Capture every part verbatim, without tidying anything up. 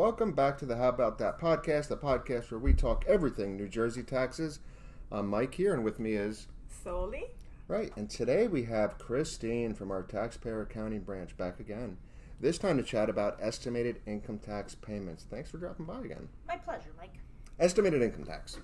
Welcome back to the How About That podcast, the podcast where we talk everything New Jersey taxes. I'm Mike here, and with me is... Soli. Right, and today we have Christine from our taxpayer accounting branch back again. This time to chat about estimated income tax payments. Thanks for dropping by again. My pleasure, Mike. Estimated income tax.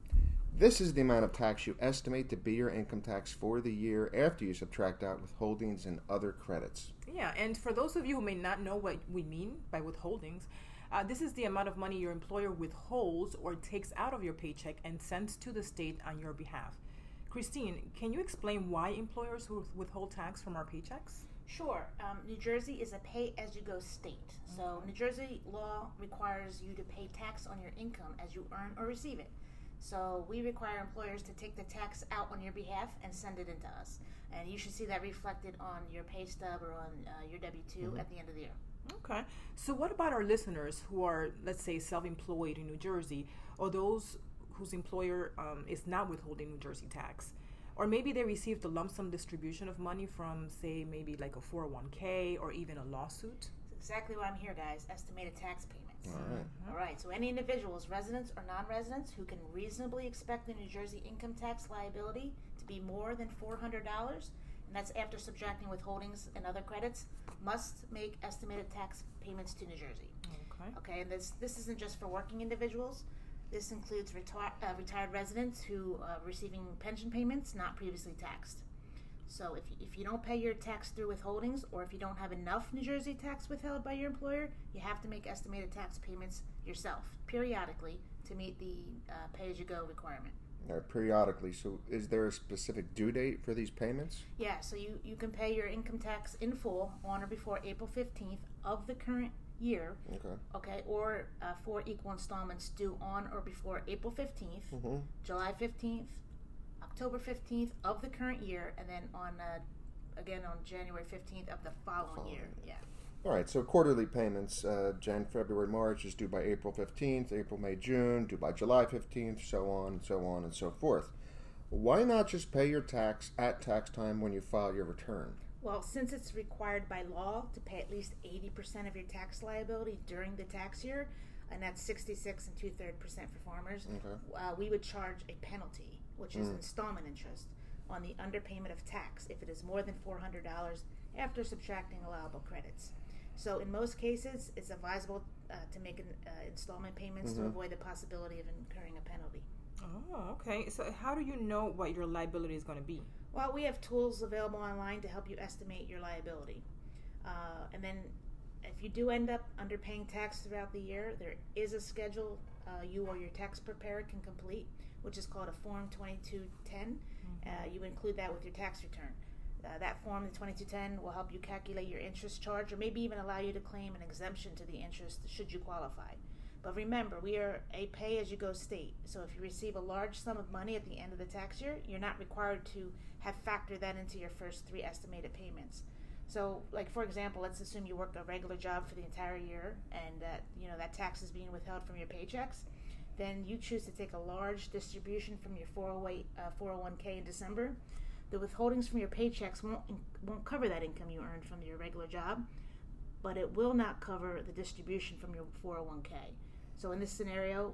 This is the amount of tax you estimate to be your income tax for the year after you subtract out withholdings and other credits. Yeah, and for those of you who may not know what we mean by withholdings, uh, this is the amount of money your employer withholds or takes out of your paycheck and sends to the state on your behalf. Christine, can you explain why employers withhold tax from our paychecks? Sure. Um, New Jersey is a pay-as-you-go state. So New Jersey law requires you to pay tax on your income as you earn or receive it. So we require employers to take the tax out on your behalf and send it into us. And you should see that reflected on your pay stub or on uh, your W two mm-hmm. at the end of the year. Okay. So what about our listeners who are, let's say, self-employed in New Jersey, or those whose employer um, is not withholding New Jersey tax? Or maybe they received a lump sum distribution of money from, say, maybe like a four oh one k or even a lawsuit? That's exactly why I'm here, guys. Estimated tax payments. All right. All right. So any individuals, residents or non-residents, who can reasonably expect the New Jersey income tax liability to be more than four hundred dollars, and that's after subtracting withholdings and other credits, must make estimated tax payments to New Jersey. Okay. Okay. And this this isn't just for working individuals. This includes reti- uh, retired residents who are receiving pension payments not previously taxed. So if you, if you don't pay your tax through withholdings, or if you don't have enough New Jersey tax withheld by your employer, you have to make estimated tax payments yourself, periodically, to meet the uh, pay-as-you-go requirement. All right, periodically. So is there a specific due date for these payments? Yeah, so you, you can pay your income tax in full on or before April fifteenth of the current year. Okay. Okay, or uh, four equal installments due on or before April fifteenth, Mm-hmm. July fifteenth, October fifteenth of the current year, and then on uh, again on January fifteenth of the following, Following year. year. Yeah. All right, so quarterly payments, uh, Jan, February, March is due by April fifteenth, April, May, June, due by July fifteenth, so on, so on, and so forth. Why not just pay your tax at tax time when you file your return? Well, since it's required by law to pay at least eighty percent of your tax liability during the tax year, and that's sixty-six and two-thirds percent for farmers, Okay. uh, we would charge a penalty, which is Mm. installment interest, on the underpayment of tax if it is more than four hundred dollars after subtracting allowable credits. So in most cases, it's advisable uh, to make an, uh, installment payments Mm-hmm. to avoid the possibility of incurring a penalty. Oh, okay. So how do you know what your liability is going to be? Well, we have tools available online to help you estimate your liability. Uh, and then if you do end up underpaying tax throughout the year, there is a schedule uh, you or your tax preparer can complete, which is called a Form twenty-two ten. Mm-hmm. Uh, you include that with your tax return. Uh, that form, the twenty-two ten, will help you calculate your interest charge, or maybe even allow you to claim an exemption to the interest should you qualify. But remember, we are a pay-as-you-go state, so if you receive a large sum of money at the end of the tax year, you're not required to have factored that into your first three estimated payments. So, like for example, let's assume you work a regular job for the entire year, and that you know that tax is being withheld from your paychecks. Then you choose to take a large distribution from your four oh eight, uh, four oh one k in December. The withholdings from your paychecks won't won't cover that income you earned from your regular job, but it will not cover the distribution from your four oh one k. So in this scenario,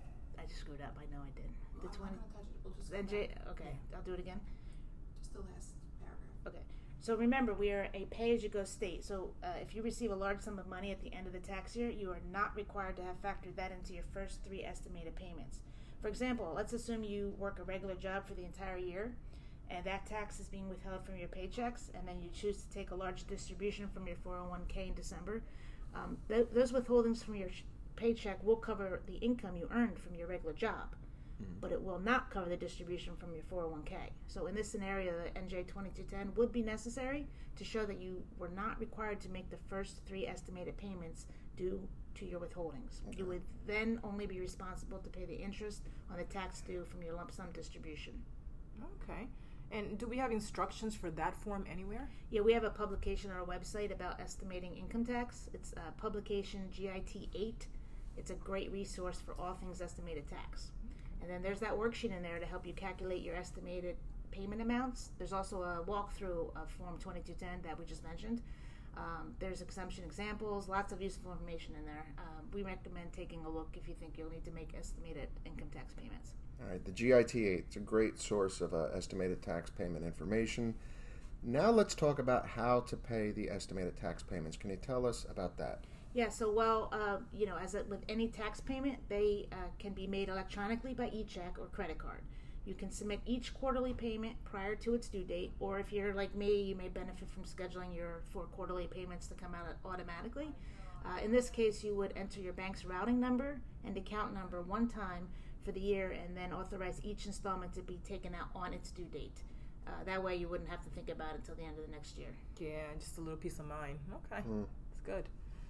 I just screwed up. I know I did. The I'm twenty. not gonna touch it. We'll just go N J. back. Okay, I'll do it again. Just the last paragraph. Okay. So remember, we are a pay-as-you-go state. So uh, if you receive a large sum of money at the end of the tax year, you are not required to have factored that into your first three estimated payments. For example, let's assume you work a regular job for the entire year, and that tax is being withheld from your paychecks, and then you choose to take a large distribution from your four oh one k in December. Um, th- those withholdings from your sh- paycheck will cover the income you earned from your regular job, Mm-hmm. but it will not cover the distribution from your four oh one k. So in this scenario, the N J twenty-two ten would be necessary to show that you were not required to make the first three estimated payments due to your withholdings. Okay. You would then only be responsible to pay the interest on the tax due from your lump sum distribution. Okay. And do we have instructions for that form anywhere? Yeah, we have a publication on our website about estimating income tax. It's uh, publication G I T eight. It's a great resource for all things estimated tax. And then there's that worksheet in there to help you calculate your estimated payment amounts. There's also a walkthrough of Form twenty-two ten that we just mentioned. Um, there's exemption examples, lots of useful information in there. Um, we recommend taking a look if you think you'll need to make estimated income tax payments. All right, the G I T eight, it's a great source of uh, estimated tax payment information. Now let's talk about how to pay the estimated tax payments. Can you tell us about that? Yeah, so well, uh, you know, as a, with any tax payment, they uh, can be made electronically by e-check or credit card. You can submit each quarterly payment prior to its due date, or if you're like me, you may benefit from scheduling your four quarterly payments to come out automatically. Uh, in this case, you would enter your bank's routing number and account number one time for the year, and then authorize each installment to be taken out on its due date. Uh, that way, you wouldn't have to think about it until the end of the next year. Yeah, just a little peace of mind. Okay, Mm. that's good.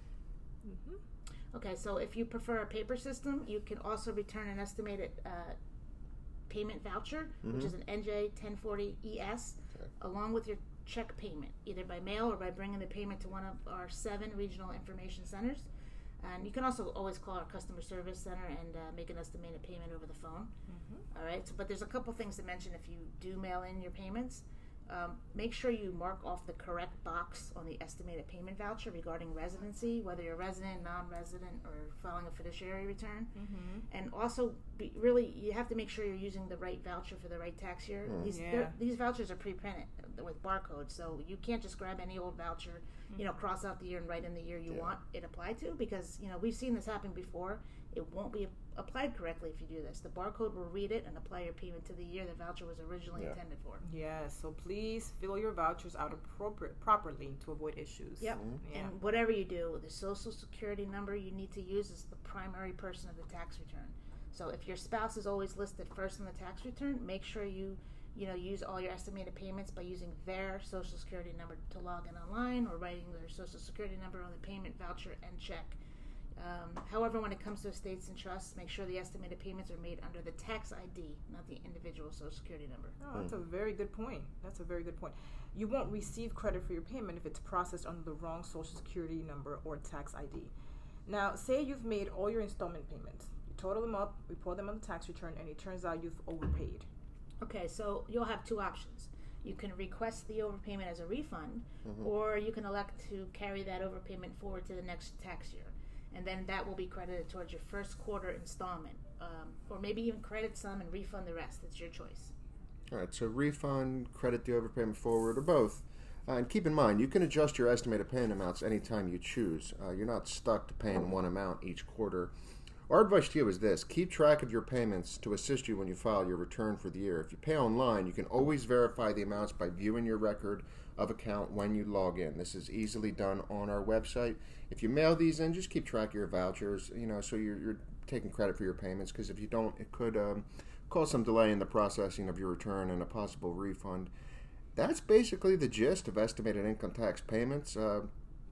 Mm-hmm. Okay, so if you prefer a paper system, you can also return an estimated uh, payment voucher, Mhm. which is an N J ten forty E S, Okay. along with your check payment, either by mail or by bringing the payment to one of our seven regional information centers. And you can also always call our customer service center and uh, make an estimated payment over the phone. Mm-hmm. All right, so, but there's a couple things to mention if you do mail in your payments. Um, make sure you mark off the correct box on the estimated payment voucher regarding residency, whether you're resident, non-resident, or filing a fiduciary return. Mm-hmm. And also, be, really, you have to make sure you're using the right voucher for the right tax year. Mm. These Yeah. they're- these vouchers are pre-printed with barcodes, so you can't just grab any old voucher, you know, cross out the year and write in the year you Yeah. want it applied to, because, you know, we've seen this happen before. It won't be applied correctly if you do this. The barcode will read it and apply your payment to the year the voucher was originally Yeah. intended for. Yeah, so please fill your vouchers out appropriate properly to avoid issues. Yep. Mhm. Yeah. And whatever you do, the social security number you need to use is the primary person of the tax return. So if your spouse is always listed first in the tax return, make sure you, you know, use all your estimated payments by using their social security number to log in online, or writing their social security number on the payment voucher and check. Um, however, when it comes to estates and trusts, make sure the estimated payments are made under the tax I D, not the individual social security number. Oh, that's a very good point. That's a very good point. You won't receive credit for your payment if it's processed under the wrong social security number or tax I D. Now, say you've made all your installment payments. You total them up, report them on the tax return, and it turns out you've overpaid. Okay, so you'll have two options. You can request the overpayment as a refund, Mhm. or you can elect to carry that overpayment forward to the next tax year. And then that will be credited towards your first quarter installment. Um, or maybe even credit some and refund the rest. It's your choice. All right, so refund, credit the overpayment forward, or both. Uh, and keep in mind, you can adjust your estimated payment amounts anytime you choose. Uh, you're not stuck to paying one amount each quarter. Our advice to you is this: keep track of your payments to assist you when you file your return for the year. If you pay online, you can always verify the amounts by viewing your record of account when you log in. This is easily done on our website. If you mail these in, just keep track of your vouchers, you know, so you're, you're taking credit for your payments, because if you don't, it could um, cause some delay in the processing of your return and a possible refund. That's basically the gist of estimated income tax payments. Uh,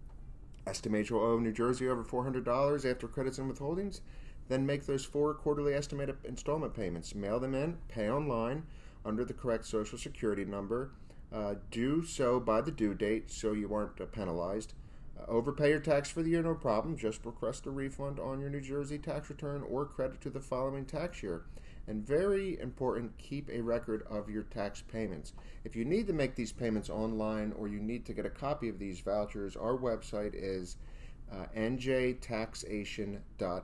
estimate you'll owe New Jersey over four hundred dollars after credits and withholdings. Then make those four quarterly estimated installment payments. Mail them in, pay online under the correct social security number. Uh, do so by the due date so you aren't uh, penalized. Uh, overpay your tax for the year, no problem. Just request a refund on your New Jersey tax return or credit to the following tax year. And very important, keep a record of your tax payments. If you need to make these payments online, or you need to get a copy of these vouchers, our website is uh, n j taxation dot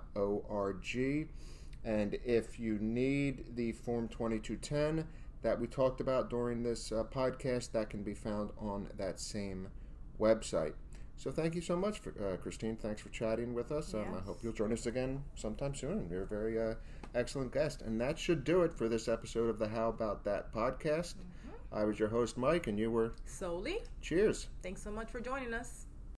org. And if you need the Form twenty-two ten that we talked about during this uh, podcast, that can be found on that same website. So thank you so much, for, uh, Christine. Thanks for chatting with us. Um, I Yes. hope you'll join us again sometime soon. You're a very uh, excellent guest. And that should do it for this episode of the How About That podcast. I was your host, Mike, and you were... Solely, Cheers. thanks so much for joining us.